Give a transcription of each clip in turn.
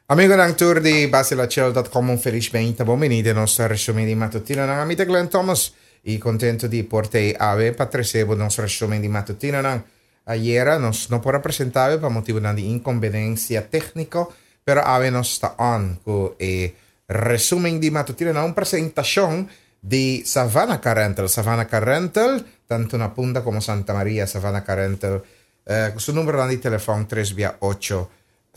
Amigo ng tour di basilacel.com, un felicemente benvenuti al nostro resume di mattutino. Nang amite Glenn Thomas, e contento di portare ave patresebo il nostro resume di mattutino. Ayer nos no può presentare per motivo di inconvenienza tecnico, però ave nos sta on con il resume di mattutino, una presentazione di Savannah Carental. Savannah Carental, tanto una punta come Santa Maria, Savannah Carental, su numero di telefono 3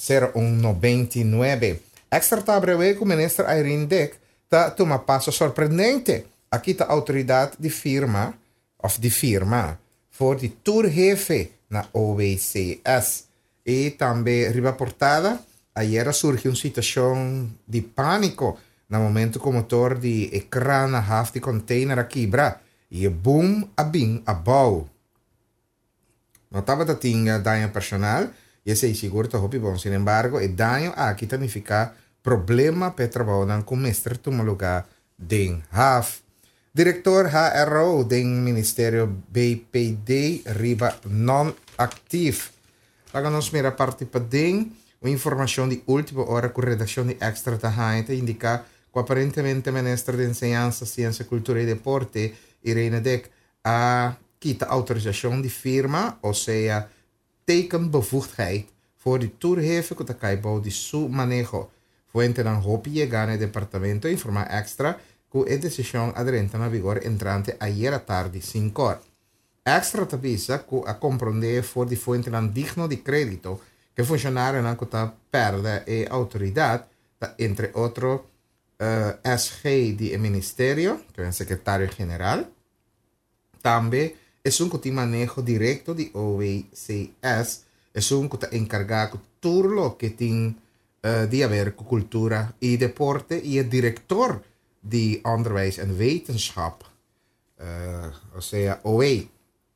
0129. Extra tabreve com ministra Irene Dick ta toma passo sorprendente. Aqui tá a autoridade de firma voor de tourjefe na OWCS. E também reportada, ayer surgiu uma situação de pânico no momento que o motor de ecrã na half de container aqui quebra e boom abing abau. Notava que tinha dano personal. E sei seguro que é bom. Sin embargo, o dano aqui significa problema para trabalhar com mestre de lugar de HAF. Diretor HRO do Ministério BPD riba non-actief. Laga nos mira parte para den, a informação de última hora com redação de extra da Hainte indica que aparentemente o Ministro de Enseñanza, Ciência, Cultura e Deporte, Irene Dick, a quita autorização de firma, ou seja, tekenbevoegdheid voor de toergever que está de su manejo. Fuente dan hopi llegar al departamento informar extra que a decisão aderente na vigor entrante ayer à tarde 5 horas. Extra avisa que a compreender for de fuente dan digno de crédito que funcionário não está perde a autoridade, entre outros SG do Ministério, que é o secretário-geral, também é um que tem manejo direto de OWCS, é um que está encarregado de tudo que tem de a ver com cultura e deporte e é diretor de onderwijs en wetenschap, ou seja, OE.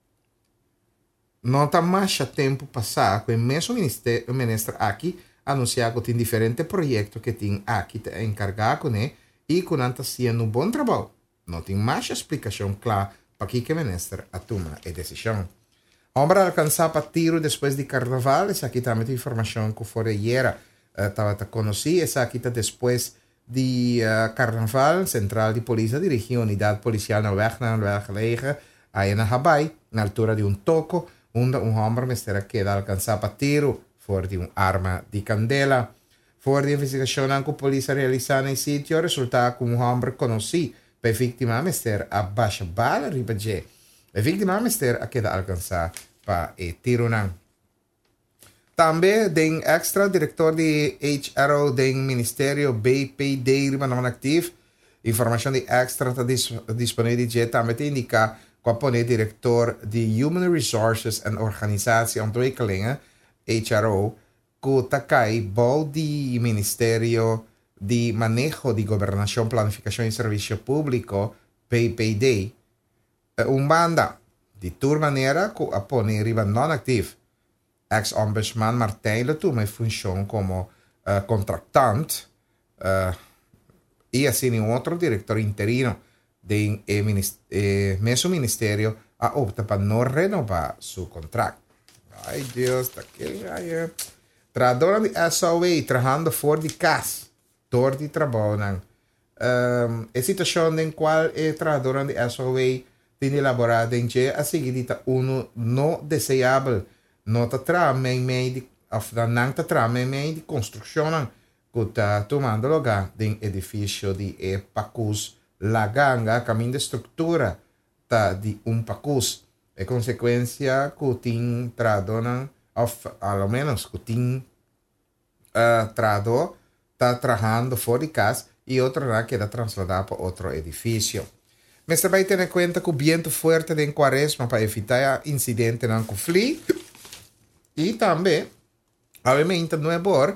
Não está mais tempo passar que o mesmo ministro aqui anunciou que tem diferentes projetos que tem aqui encarregado, né, e que não está sendo um bom trabalho. Não tem mais explicação clara aqui que o ministro toma a decisão. Hombre alcançar para tiro depois de carnaval, essa aqui também tem informação que foi ayer, estava a conhecer, essa aqui está depois de carnaval, Central de Polícia dirigiu a unidade policial na gelegen, aí na Habai, na altura de toco, onde homem mistério queda alcançar para tiro, for de arma de candela. For de investigação que a polícia realizou no sítio, resultado que homem conhecido para a vítima mister a baixa bala ribaje. A vítima mister a queda alcançar para o tiro não. Também den extra diretor de HRO do Ministério BPD riba não ativo. Informação de extra está disponível também te indica que o diretor de Human Resources and Organisatieontwikkelingen HRO que está cai bol de Ministério de Manejo de Governação, Planificação e Serviço Público, PPD, banda de tal maneira que a pone riba non-actief. Ex-ombudsman Martijn Latour função como contractante e assim outro diretor interino do mesmo ministério a opta para não renovar seu contrato. Ai Deus, daquele aí. Tradora de SOE, trabalhando fora de casa. Door die trabalham. A situação em qual o trabalhador de SOE tem elaborado em que a seguir não desejável não está meio de construção que está tomando lugar em edifício de Pacus Laganga, caminho de estrutura de Pacus. É consequência que tem trabalhador, ao menos que tem trabalhador está trabalhando fora de casa e outro lá queda trasladado para outro edifício. Mas também tem em conta que o vento forte de quaresma para evitar incidente no conflito e também, obviamente, não é bom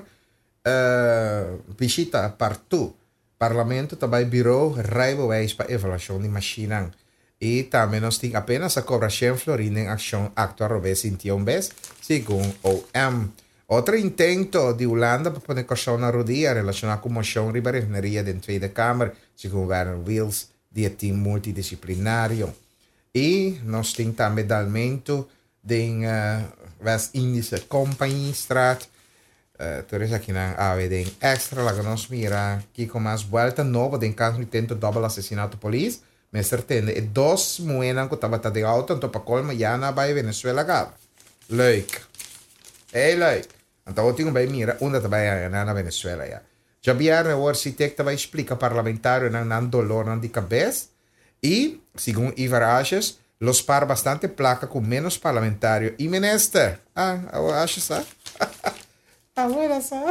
visita partout. Parlamento também virou rijbewijs para avaliação de machina. E também nós temos apenas a cobra 100 florins em ação actual vez 21 vezes, segundo OM. Outro intento de Holanda para poder cortar na rodia relacionado com a moção de reverenaria da Tweede Kamer, segundo Werner Wils, de time multidisciplinário. E nós temos também o aumento da West-Indische Compagniestraat, Torres aqui na AVE den extra la que nos mira aqui com mais vuelta novo den caso tento double assassinato police me certende e dos moenan que tava de auto então para colma já na vai Venezuela gava leuk leuk então eu tenho bem mira onde também na Venezuela já vieram o arquiteto vai explica parlamentário não dolor não de cabeça e segundo Ivarages los par bastante placa com menos parlamentário e minister eu acho sabe agora só.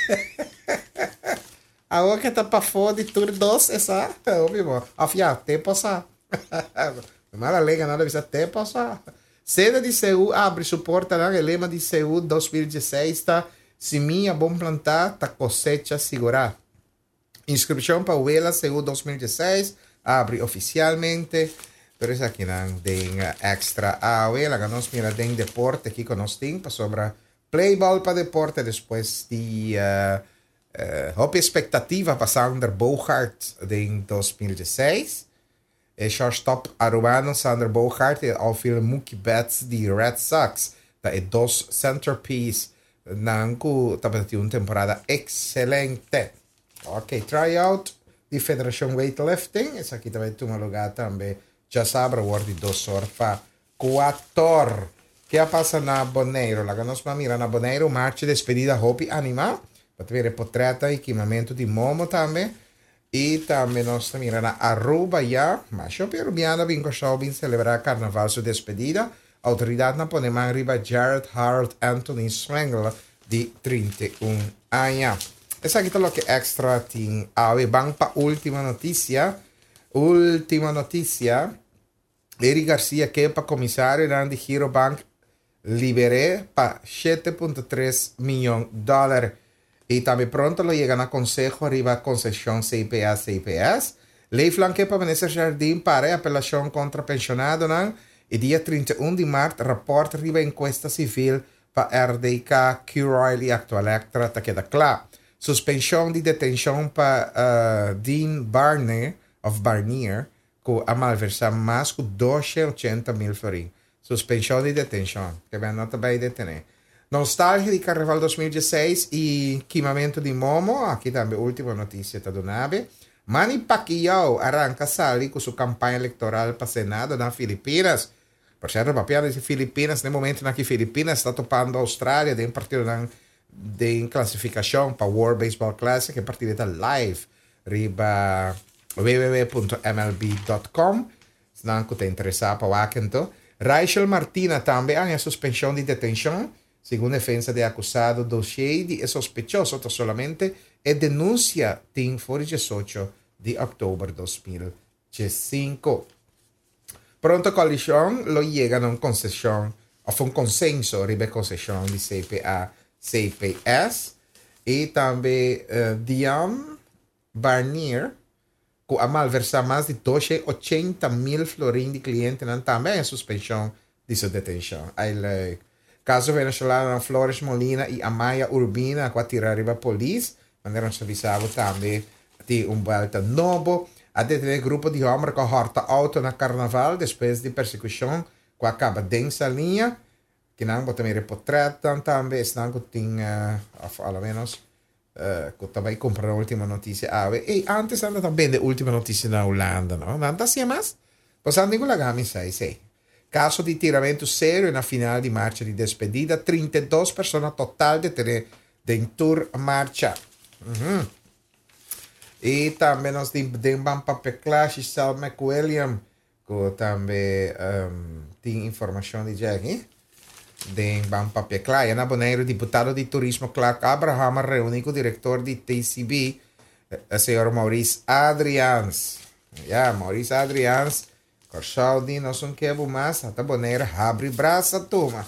Agora que tá para fora de tudo doce, essa. Óbvio, afia, tempo só. Mala lega nada bisa tempo só. Sede de CEU abre suporta na lema de CEU 2016 tá seminha bom plantar tá cosecha segurar. Inscrição para o ELA CEU 2016 abre oficialmente. Pero isso aqui não tem extra a ELA que nós mira tem deporte aqui que nós tem para sobrar Playball para deporte depois de op expectativa para Sander Bogaert em 2016. E shortstop arubano Sander Bogaert ao filme Mookie Betts de Red Sox. Tá é dos centerpiece nanku tava uma temporada excelente. Ok, tryout de Federação Weightlifting. Esse aqui também tem um lugar também. Já sabe, o de 2 horas para 4. Que passa na Bonaire? La que nós mira na Bonaire, marcha de despedida Hopi Animal. Para ver portreto e equipamento de Momo também. E também nós mira na Aruba já. Mas o peruviano vem com vem celebrar carnaval sua despedida. Autoridade na Ponemang riba Jared Harold Anthony Swengel de 31 anos. Essa aqui é o que extra tem. Vamos para a última notícia. Eric Garcia, que é para comissário de Giro Bank, liberé para $7.3 milhões. Y también pronto lo llegan a consejo arriba concesión CPS. Lei flanque para Vanessa Jardim para apelação contra pensionado. E dia 31 de março, rapport arriba encuesta civil para RDK Q-Riley actual Electra, tá queda claro. Suspensão de detenção para Dean Barnier, que a malversar mais de 280 mil florins. Suspensão de detenção, que vai não também detener. Nostalgia de Carnaval 2016 e equipamento de Momo, aqui também a última notícia da Nave. Manny Pacquiao arranca sali com sua campanha eleitoral para Senado nas Filipinas. Por certo, papiano de Filipinas, no momento em que Filipinas está topando a Austrália, tem partido de classificação para World Baseball Classic, que partido está live, riba www.mlb.com, se não está interessado para o Aquento. Rachel Martina também a suspensão de detenção, segundo defesa de acusado do Shady, é sospechoso solamente e denúncia tem fora 18 de outubro de 2015. Pronto coalição lo llega a uma concessão, a um consenso ribe concessão de CPS e também Diane Barnier, que a malversar mais de 280 mil florins de clientes, também a suspensão de sua detenção. Caso venezuelano Flores Molina e Amaya Urbina, que tiraram a polícia, mandaram avisado também de volta novo a detener grupo de homens que horta auto na carnaval depois de persecução que acaba densa linha, que não vou também reportar também, senão que tinha, ao menos, que também comprou a última notícia. E antes anda também de última notícia na Holanda, não? Nada assim mais? Passando com a gama, sei. Caso de tiramento sério na final de marcha de despedida, 32 pessoas total dentro da marcha. E também nós temos para Clash Sal McWilliam, que também tem informação de Jack. Tem para Clash, na Bonaire, deputado de turismo Clark Abraham reúne com o diretor de TCB, o senhor Maurice Adrians. Maurice Adrians. Corsaudi, nós não queremos mais, a Bonaire abre braço, turma.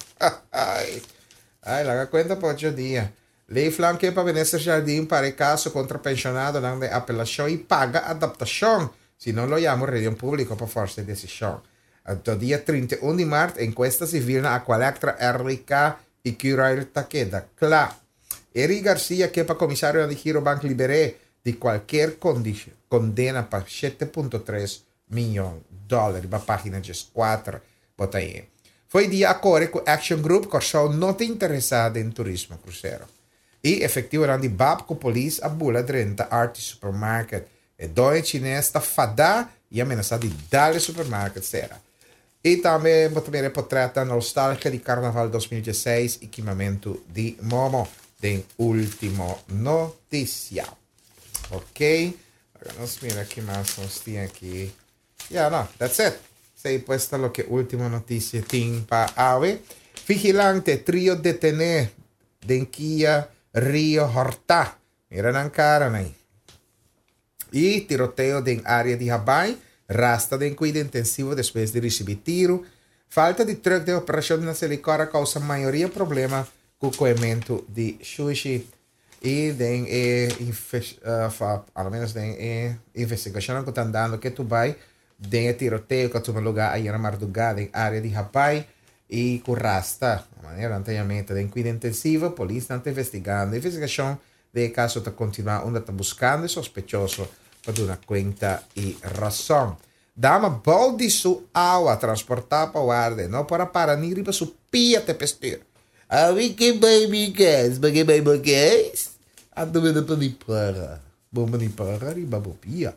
Larga conta para outro dia. Lei flanque para Vanessa Jardim para caso contra pensionado de apelação e paga adaptação, se não lo llamo reunião pública para força de decisão. Até dia 31 de março, encuesta civil na Aqualectra RK e Curail Taqueda. Claro. Eric Garcia, que é para comissário de Giro Bank Liberé de qualquer condena para $7.3 milhões. Na página 4, bota aí. Foi dia agora que o Action Group Corsol não está interessado em turismo cruzeiro. E efetivo di bab com polícia a bula drenta arte supermarket. E doi chinês ta fada e amenaça de dar supermarket será. E também reportrata nostalgia di Carnaval 2016, equipamento di Momo, den último noticia. Ok? Vamos mirar que mais nós tem aqui. Yeah, no, that's it. Sei puesta lo que última noticia ting pa ave. Vigilante, trio detene denquia Rio Horta. Mira nan cara, né? E tiroteo em área de Habai, rasta de cuida intensivo depois de receber tiro. Falta de truque de operação na Selicora causa maioria problema com o coimento de sushi. E tem ao menos tem investigação que está dando que tu vai tem tiroteo que tu lugar aí na madrugada em área de Habai e com rasta. De maneira anteriormente de cuida intensiva, a polícia está investigando. A investigação de caso está continuando, onde está buscando sospechoso para dar conta e razão. Dama balde su água transportar para o arde, não para nem riba su pia te pestir. Avi que baby gas, porque baby gas, a dúvida para ni para, bomba ni para riba bopia.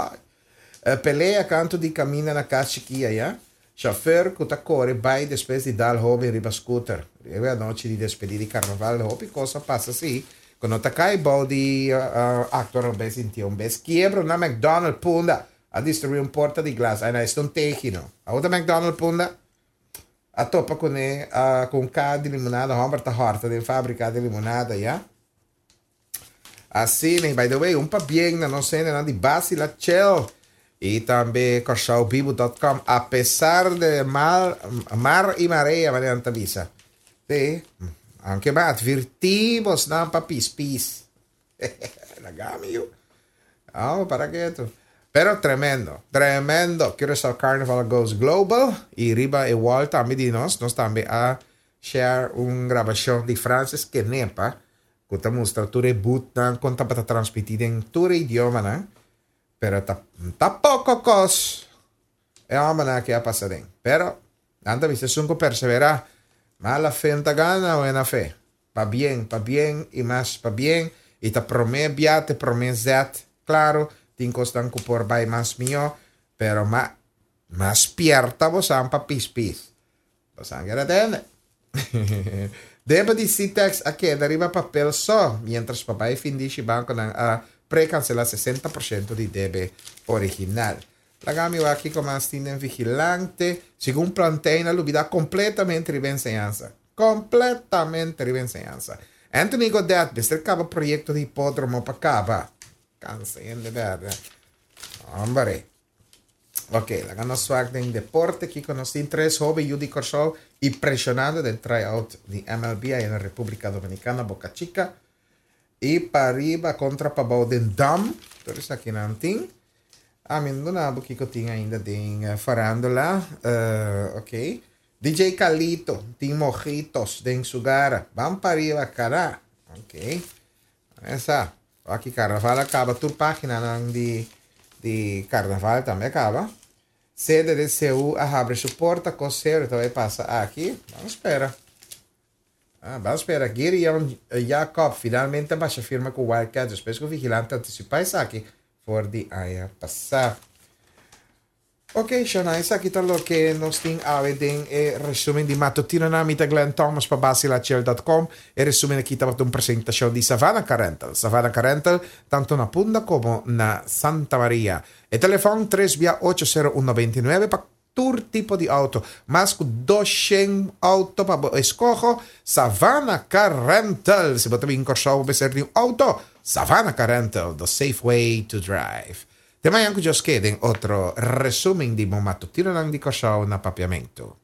Pelea canto di cammina na casa chiquia, ya? Chauffeur que tá corre vai depois de dar hobby riba scooter. Eu a noite de despedir de carnaval, hobby cosa passa assim. Quando tá cai balde actor um bes inti um bes quiebra na McDonald's punda a destruir porta di glass. Aí nós não tekino. A outra McDonald's punda a topa com cá de limonada, Humber tá horta de fábrica de limonada, ya? Assim, by the way, pa bien na não sei na de base la chel. E também corsaobibo.com, apesar de mar e marea, variante avisa. Sì, anche ma advertimos não para pis. Lagamio. Oh, para quieto. Pero tremendo. Curaçao Carnival goes global. E riba e volta a medinos. Nós também a share gravação de Francis que nepa. Que está mostrando tu reboot na conta para transmitir em todo idioma, né? Pero tá pouco cos. É uma que a passadem. Pero, anda viste sunco perseverar. Mala fe en gana o na fe. Pa bien, e mais pa bien. E ta te promezet. Claro, tinko stan por bay mas mio. Pero mas pierta vos am pa pis. Vos angera tende. Deba di Citex a que deriva papel só. Mientras papai finisce banco na pre-cancelar 60% di debe original. Lagami aqui como assistente vigilante, segundo planteia na lubida completamente rivenseança. Anthony Godet, bestercava projeto de hipódromo para cava. Cansei de verdade. Hombre. Ok, la gana swag em deporte, que conosci 3 hobby Judy Corso impressionado del tryout di MLB na República Dominicana, Boca Chica. E para arriba contra Pabao de Dam. Por isso aqui não tem. Não há que eu tinha ainda de farándola. Ok. DJ Calito. Tem mojitos de Sugara. Vamos para arriba, cara. Ok. Essa. Aqui carnaval acaba. Tua página de carnaval também acaba. Sede de CU abre suporta. Coseiro. Então vai passar aqui. Vamos esperar. Vamos esperar. Girion Jacob finalmente baixa firma com o Wildcats. Depois que o vigilante antecipa isso aqui. For de aia passar. Ok, Shona, isso aqui tá o que nós temos a ver em resumo de matutino na mita Glenn Thomas para basilachel.com e resumo aqui tá uma apresentação de Savannah Carental. Savannah Carental, tanto na Punta como na Santa Maria. E telefone 380-129 para todo tipo de auto. Mas com 200 auto para escojo, Savannah Carental. Se você tem corso para ser de auto, Savannah Carental, the safe way to drive. Tema yang kujos queden otro resumen di momatutino ng di corso na papiamento.